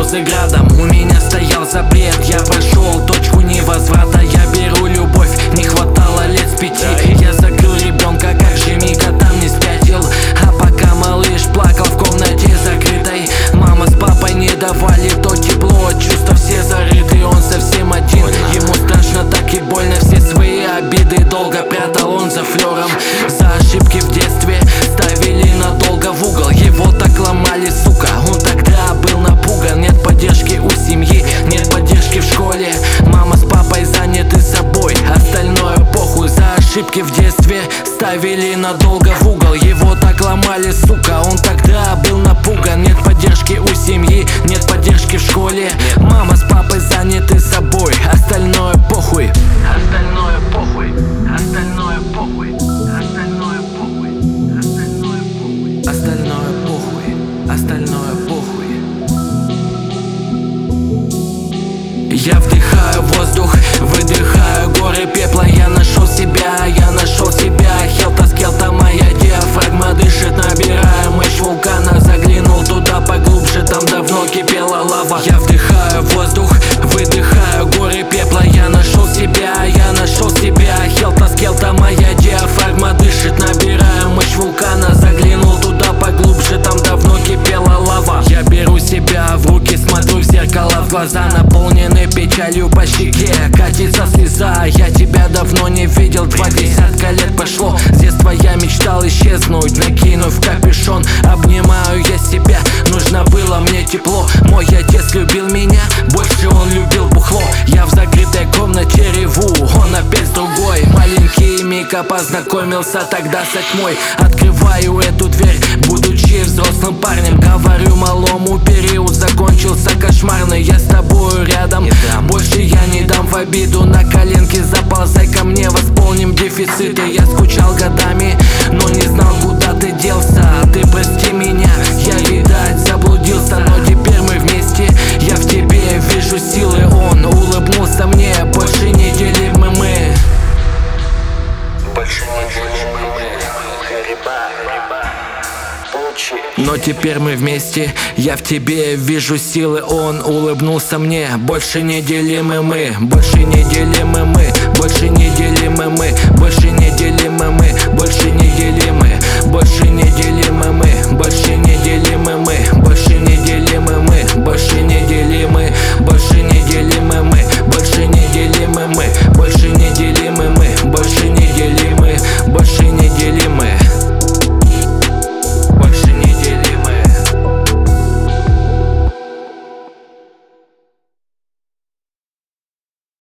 слезы градом. У меня стоял запрет, я прошел точку невозврата. Я беру любовь, не хватало лет с 5. Я закрыл ребенка, как же Мика там не спятил. А пока малыш плакал в комнате закрытой, мама с папой не давали то тепло. Чувства все зарыты, он совсем один. Ему страшно, так и больно, все свои обиды долго прятал он за флером. За ошибки в детстве ставили надолго в угол. Его так ломали, сука, он тогда был напуган. Нет поддержки у семьи, нет поддержки в школе. Мама с папой заняты собой, остальное похуй. За ошибки в детстве ставили надолго в угол. Его так ломали, сука, он тогда был напуган. Нет поддержки у семьи, нет поддержки в школе. Мама с папой заняты собой, остальное похуй. Остальное похуй, остальное похуй, остальное похуй, остальное похуй, остальное похуй, остальное похуй. Я вдыхаю воздух, выдыхаю горы пепла. Я нашел себя, я нашел себя. Хелта-скелта, моя диафрагма дышит, набираю мощь вулкана. Заглянул туда поглубже, там давно кипела лава. Я вдыхаю воздух, выдыхаю горы пепла. Я нашел себя, я нашел себя. Хелта-скелта, моя диафрагма дышит, набираю мощь вулкана. Заглянул туда поглубже, там давно кипела лава. Я беру себя в руки, смотрю в зеркало, в глаза наполнены печалью, по щеке катится слеза. Я тебя давно не видел, 20 лет прошло. С детства я мечтал исчезнуть, накинув капюшон. Обнимаю я себя, нужно было мне тепло. Мой отец любил меня, больше он любил бухло. Я в закрытой комнате реву, он опять с другой. Маленький Мика познакомился тогда со тьмой. Открываю эту дверь, будучи взрослым парнем. Говорю малому, период закончился кошмарный. Я с тобою рядом, больше я не дам в обиду. На коленке заползай ко мне, восполним дефициты. Я скучал годами, но не знал, куда ты делся. Ты прости меня, я, видать, заблудился. Но теперь мы вместе, я в тебе вижу силы. Он улыбнулся мне, больше не делимы мы. Больше не делимы мы. Но теперь мы вместе, я в тебе вижу силы. Он улыбнулся мне, больше не делимы мы. Больше не делимы мы, больше не делимы мы. Больше не делимы мы, больше не делимы. Больше не делимы мы, больше